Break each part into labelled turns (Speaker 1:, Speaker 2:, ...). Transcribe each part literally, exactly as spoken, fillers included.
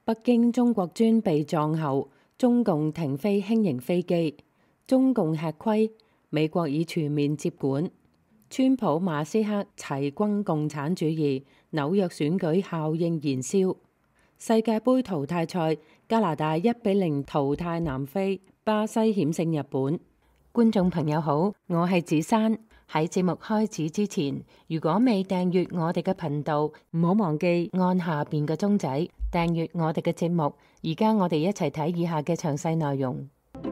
Speaker 1: 北京中國專被撞後，中共停飛輕型飛機，中共吃虧，美國已全面接管。川普馬斯克齊轟共產主義，紐約選舉效應燃燒。世界盃淘汰賽，加拿大一比零淘汰南非，巴西險勝日本。觀眾朋友好，我係子珊。喺節目開始之前，如果未訂閱我哋嘅頻道，唔好忘記按下邊嘅鐘仔訂閱我哋嘅節目。而家我哋一齊睇以下嘅詳細內容。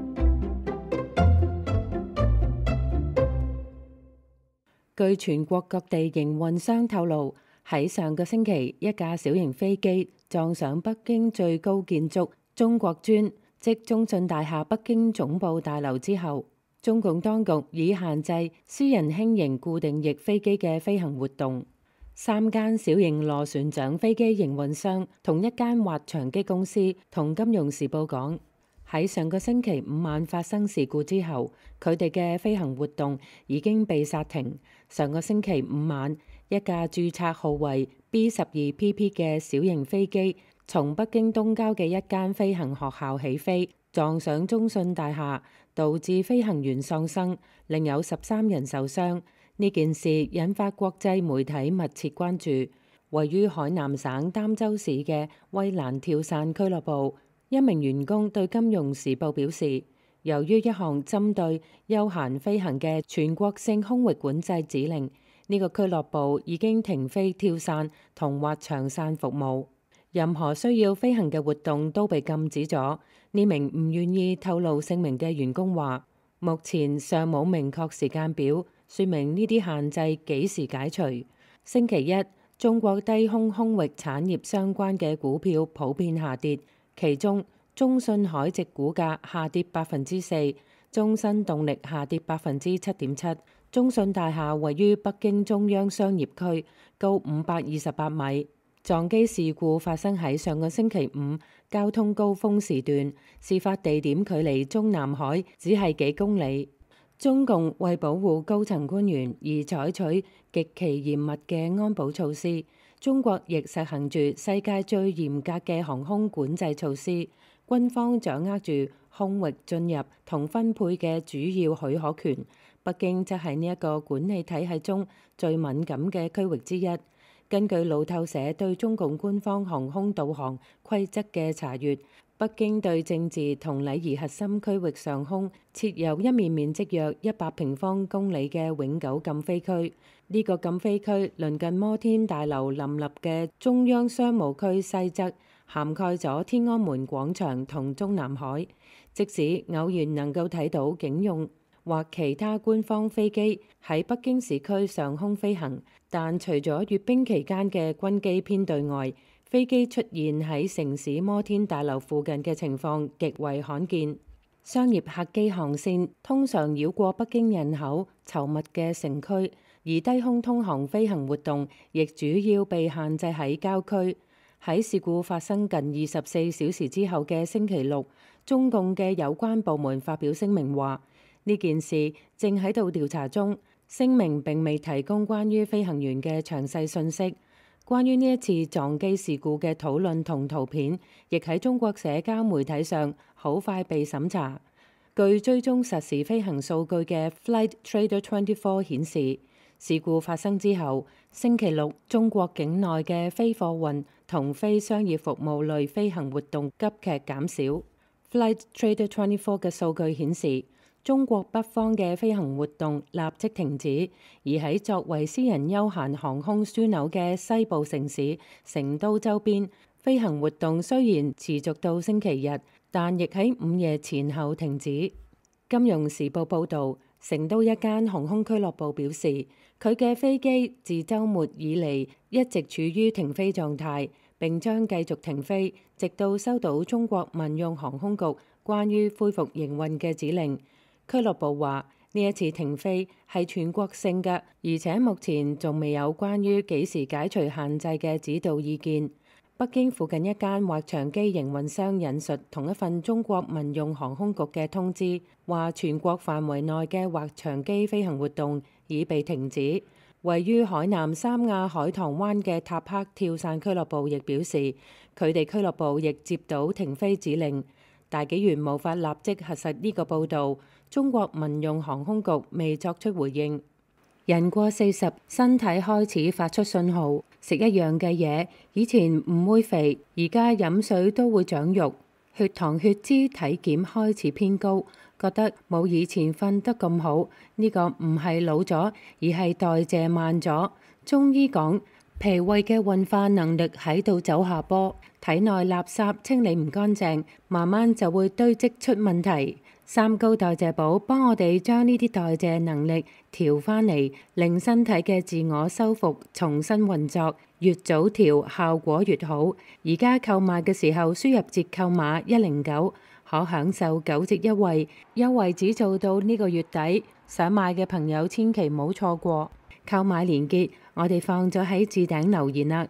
Speaker 1: 據全國各地營運商透露，喺上個星期，一架小型飛機撞上北京最高建築中國專，即中信大廈北京總部大樓之後，中共當局已限制私人輕型固定翼飛機嘅飛行活動。三間小型螺旋槳飛機營運商同一間滑翔機公司同《金融時報》講，喺上個星期五晚發生事故之後，佢哋嘅飛行活動已經被剎停。上個星期五晚，一架註冊號為 B 十二 P P 嘅小型飛機從北京東郊嘅一間飛行學校起飛，撞上中信大廈，導致飛行員喪生，另有十三人受傷。呢件事引發國際媒體密切關注。位於海南省儋州市嘅蔚藍跳傘俱樂部一名員工對《金融時報》表示，由於一項針對休閒飛行嘅全國性空域管制指令，呢個俱樂部已經停飛跳傘同滑翔傘服務，任何需要飛行嘅活動都被禁止咗。呢名唔願意透露姓名嘅員工話，目前尚冇明確時間表，說明呢啲限制幾時解除。星期一，中國低空空域產業相關嘅股票普遍下跌，其中中信海直股價下跌百分之四，中新動力下跌百分之七點七。中信大廈位於北京中央商業區，高五百二十八米。撞機事故發生喺上個星期五交通高峰時段，事發地點距離中南海只係幾公里。中共為保護高層官員而採取極其嚴密嘅安保措施，中國亦實行住世界最嚴格嘅航空管制措施。軍方掌握住空域進入同分配嘅主要許可權，北京則係呢一個管理體系中最敏感嘅區域之一。根據路透社對中共官方航空導航規則嘅查閱，北京對政治同禮儀核心區域上空設有一面面積約一百平方公里嘅永久禁飛區。呢、這個禁飛區鄰近摩天大樓林立嘅中央商務區西側，涵蓋咗天安門廣場同中南海。即使偶然能夠睇到警用或其他官方飛機喺北京市區上空飛行，但除咗閱兵期間嘅軍機編隊外，飛機出現喺城市摩天大樓附近嘅情況極為罕見。商業客機航線通常繞過北京人口稠密嘅城區，而低空通航飛行活動亦主要被限制喺郊區。喺事故發生近二十四小時之後嘅星期六，中共嘅有關部門發表聲明話，呢件事正喺度調查中。聲明並未提供關於飛行員嘅詳細信息。關於呢一次撞機事故嘅討論同圖片，亦喺中國社交媒體上好快被審查。據追蹤實時飛行數據嘅 Flight Trader 二十四顯示，事故發生之後，星期六中國境內嘅非貨運同非商業服務類飛行活動急劇減少。Flight Trader 二十四嘅數據顯示，中國北方嘅飛行活動立即停止，而喺作為私人休閒航空樞紐嘅西部城市成都周邊，飛行活動雖然持續到星期日，但亦喺午夜前後停止。金融時報報導，成都一間航空俱樂部表示，佢嘅飛機自週末以嚟一直處於停飛狀態，並將繼續停飛，直到收到中國民用航空局關於恢復營運嘅指令。俱樂部話，呢一次停飛係全國性嘅，而且目前仲未有關於幾時解除限制嘅指導意見。北京附近一間滑翔機營運商引述同一份中國民用航空局嘅通知，話全國範圍內嘅滑翔機飛行活動已被停止。位於海南三亞海棠灣嘅塔克跳傘俱樂部亦表示， 佢哋俱樂部亦接到停飛指令。大紀元無法立即核實呢個報導。中國民用航空局未作出回應。人過四十，身體開始發出信號，食一樣嘅嘢，以前唔會肥，而家飲水都會長肉。血糖血脂體檢開始偏高，覺得冇以前瞓得咁好。呢個唔係老咗，而係代謝慢咗。中醫講，脾胃嘅運化能力喺度走下坡，體內垃圾清理唔乾淨，慢慢就會堆積出問題。三高代謝寶幫我哋將呢啲代謝能力調返嚟，令身體嘅自我修復重新運作，越早調效果越好。而家購買嘅時候輸入折扣碼一零九，可享受九折優惠，優惠只做到呢個月底，想買嘅朋友千祈唔好錯過。購買連結我哋放咗喺置頂留言啦。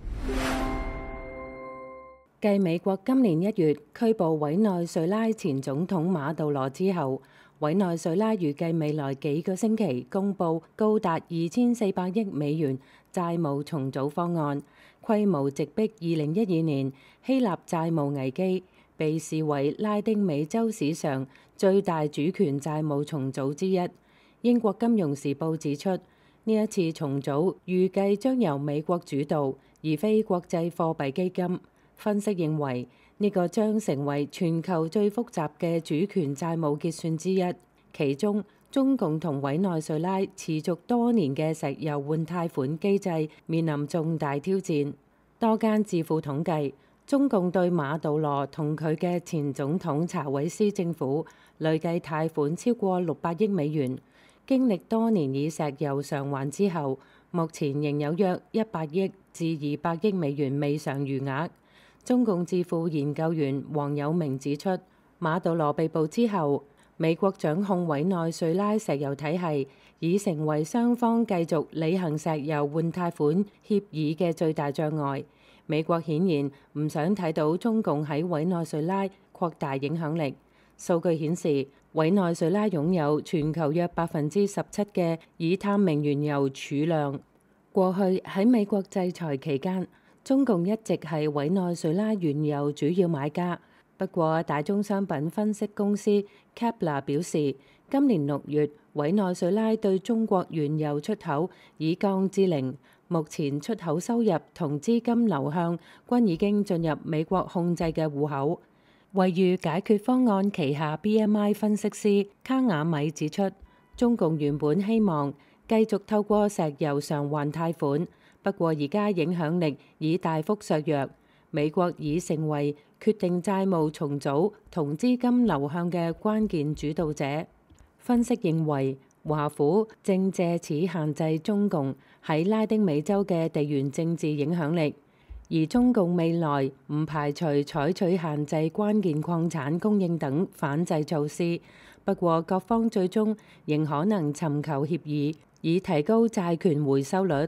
Speaker 1: 繼美國今年一月拘捕委內瑞拉前總統馬杜羅之後，委內瑞拉預計未來幾個星期公佈高達二千四百億美元債務重組方案，規模直逼二零一二年希臘債務危機，被視為拉丁美洲史上最大主權債務重組之一。英國金融時報指出，呢一次重組預計將由美國主導，而非國際貨幣基金。分析認為，呢個將成為全球最複雜嘅主權債務結算之一。其中，中共同委內瑞拉持續多年嘅石油換貸款機制面臨重大挑戰。多間智庫統計，中共對馬杜羅同佢嘅前總統查韋斯政府累計貸款超過六百億美元。經歷多年以石油償還之後，目前仍有約一百億至二百億美元未償餘額。中共智庫研究員黃有明指出，馬杜羅被捕之後，美國掌控委內瑞拉石油體系，已成為雙方繼續履行石油換貸款協議嘅最大障礙。美國顯然唔想睇到中共喺委內瑞拉擴大影響力。數據顯示，委內瑞拉擁有全球約百分之十七嘅已探明原油儲量。過去喺美國制裁期間，中共一直係委內瑞拉原油主要買家。不過，大宗商品分析公司 Kepler 表示，今年六月委內瑞拉對中國原油出口已降至零，目前出口收入同資金流向均已經進入美國控制嘅戶口。惠譽解決方案旗下 B M I 分析師卡瓦米指出，中共原本希望繼續透過石油償還貸款。不過而家影響力已大幅削弱，美國已成為決定債務重組同資金流向嘅關鍵主導者。分析認為，華府正借此限制中共喺拉丁美洲嘅地緣政治影響力，而中共未來唔排除採取限制關鍵礦產供應等反制措施。不過各方最終仍可能尋求協議，以提高債權回收率。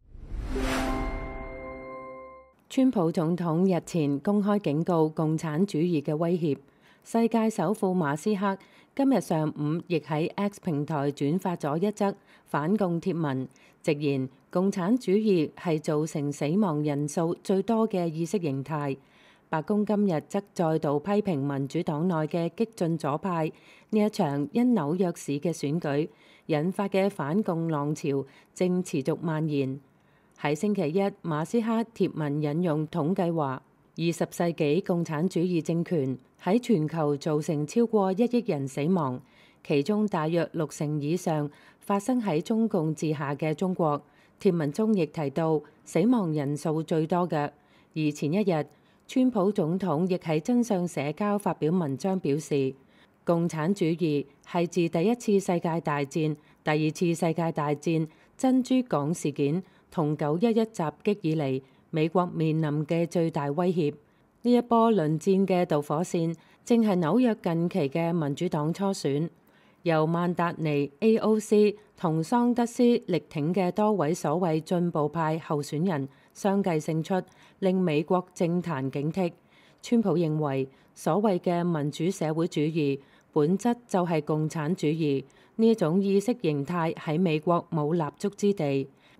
Speaker 1: 川普總統日前公開警告共產主義嘅威脅。世界首富馬斯克今日上午亦喺 X 平台轉發咗一則反共貼文，直言共產主義係造成死亡人數最多嘅意識形態。白宮今日則再度批評民主黨內嘅激進左派，呢一場因紐約市嘅選舉引發嘅反共浪潮正持續蔓延。喺星期一，馬斯克貼文引用統計話，二十世紀共產主義政權喺全球造成超過一億人死亡，其中大約六成以上發生喺中共治下嘅中國。貼文中亦提到死亡人數最多嘅。而前一日，川普總統亦喺真相社交發表文章表示，共產主義係自第一次世界大戰、第二次世界大戰、珍珠港事件同九一一襲擊以嚟，美國面臨嘅最大威脅。呢一波輪戰嘅導火線，正係紐約近期嘅民主黨初選，由曼達尼 A O C 同桑德斯力挺嘅多位所謂進步派候選人相繼勝出，令美國政壇警惕。川普認為，所謂嘅民主社會主義本質就係共產主義，呢一種意識形態喺美國冇立足之地。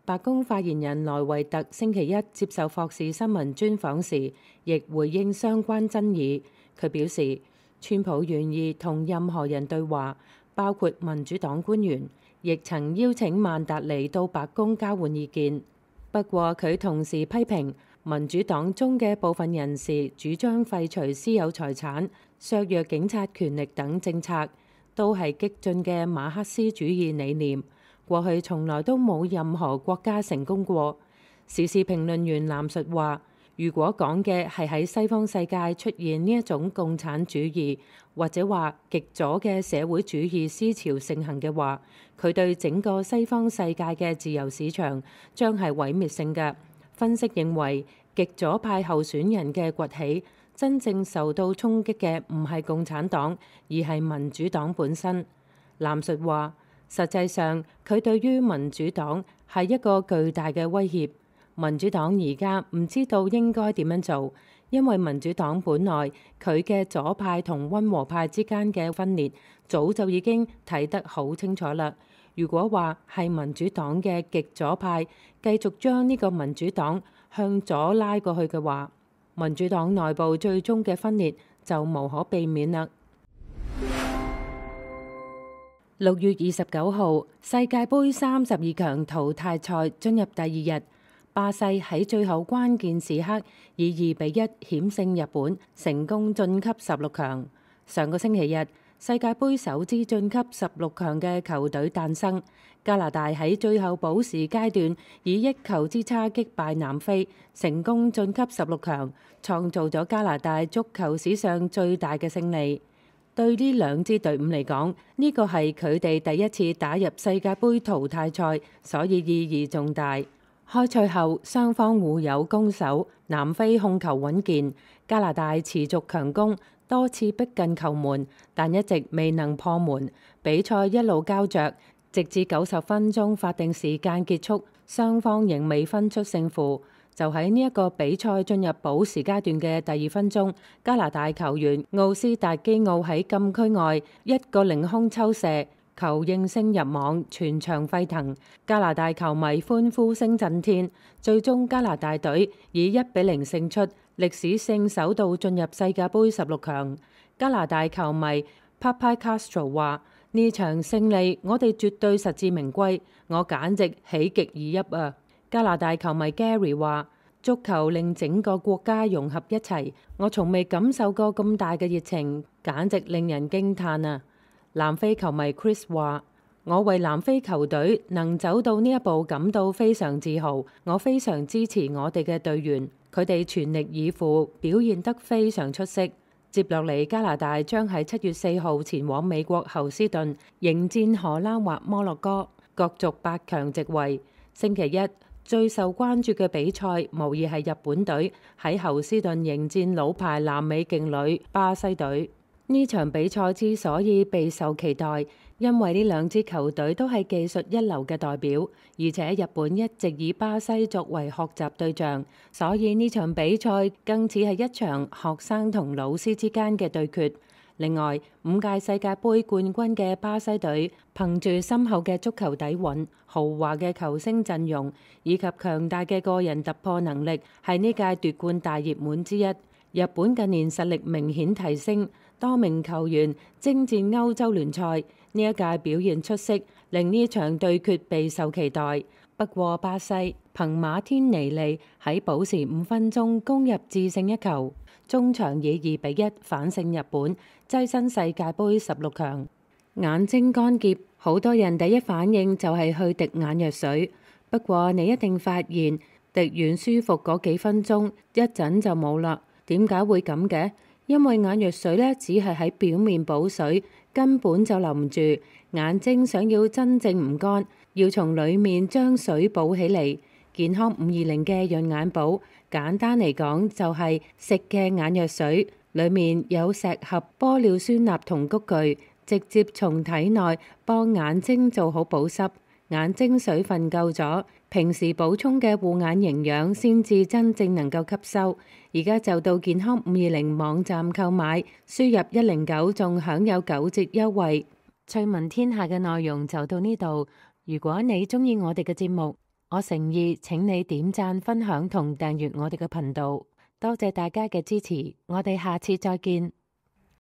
Speaker 1: 白宮發言人萊維特星期一接受霍士新聞專訪時，亦回應相關爭議。佢表示，川普願意同任何人對話，包括民主黨官員，亦曾邀請曼達尼到白宮交換意見。不過，佢同時批評民主黨中嘅部分人士主張廢除私有財產、削弱警察權力等政策，都係激進嘅馬克思主義理念。過去從來都冇任何國家成功過。時事評論員藍述話，如果講嘅係喺西方世界出現呢一種共產主義，或者話極左嘅社會主義思潮盛行嘅話，佢對整個西方世界嘅自由市場將係毀滅性嘅。分析認為，極左派候選人嘅崛起，真正受到衝擊嘅唔係共產黨，而係民主黨本身。藍述話，實際上，佢對於民主黨係一個巨大嘅威脅。民主黨而家唔知道應該點樣做，因為民主黨本來佢嘅左派同溫和派之間嘅分裂，早就已經睇得好清楚啦。如果話係民主黨嘅極左派繼續將呢個民主黨向左拉過去嘅話，民主黨內部最終嘅分裂就無可避免啦。六月二十九號，世界盃三十二強淘汰賽進入第二日，巴西喺最後關鍵時刻以二比一險勝日本，成功晉級十六強。上個星期日，世界盃首支晉級十六強嘅球隊誕生，加拿大喺最後補時階段以一球之差擊敗南非，成功晉級十六強，創造咗加拿大足球史上最大嘅勝利。對呢兩支隊伍嚟講，呢個係佢哋第一次打入世界盃淘汰賽，所以意義重大。開賽後，雙方互有攻守，南非控球穩健，加拿大持續強攻，多次逼近球門，但一直未能破門。比賽一路膠着，直至九十分鐘法定時間結束，雙方仍未分出勝負。就喺呢一個比賽進入補時階段嘅第二分鐘，加拿大球員奧斯達基奧喺禁區外一個凌空抽射，球應聲入網，全場沸騰，加拿大球迷歡呼聲震天。最終加拿大隊以一比零勝出，歷史性首度進入世界盃十六強。加拿大球迷 Papa Castro 話：呢場勝利我哋絕對實至名歸，我簡直喜極而泣啊！加拿大球迷 Gary 話：足球令整個國家融合一齊，我從未感受過咁大嘅熱情，簡直令人驚歎啊！南非球迷 Chris 話：我為南非球隊能走到呢一步感到非常自豪，我非常支持我哋嘅隊員，佢哋全力以赴，表現得非常出色。接落嚟，加拿大將喺七月四號前往美國侯斯頓迎戰荷蘭或摩洛哥，角逐八強席位。星期一最受關注嘅比賽，無疑係日本隊喺侯斯頓迎戰老牌南美勁旅巴西隊。呢場比賽之所以備受期待，因為呢兩支球隊都係技術一流嘅代表，而且日本一直以巴西作為學習對象，所以呢場比賽更似係一場學生同老師之間嘅對決。另外，五屆世界盃冠軍嘅巴西隊，憑住深厚嘅足球底蘊、豪華嘅球星陣容以及強大嘅個人突破能力，係呢屆奪冠大熱門之一。日本近年實力明顯提升，多名球員征戰歐洲聯賽，呢一屆表現出色，令呢場對決備受期待。不過巴西憑馬天尼利喺補時五分鐘攻入致勝一球，中場以二比一反勝日本，躋身世界盃十六強。眼睛乾澀，好多人第一反應就係去滴眼藥水。不過你一定發現滴完舒服嗰幾分鐘，一陣就冇啦。點解會咁嘅？因為眼藥水呢，只係喺表面補水，根本就留唔住。眼睛想要真正唔乾，要從裡面將水補起嚟。健康五二零嘅潤眼寶，簡單嚟講就係食嘅眼藥水，裡面有石斛、玻尿酸鈉同菊苣，直接從體內幫眼睛做好保濕。眼睛水分夠咗，平時補充嘅護眼營養先至真正能夠吸收。而家就到健康五二零網站購買，輸入一零九仲享有九折優惠。趣聞天下嘅內容就到呢度。如果你鍾意我哋嘅節目， 我誠意請你點讚、分享同訂閱我哋嘅頻道，多謝大家嘅支持，我哋下次再見。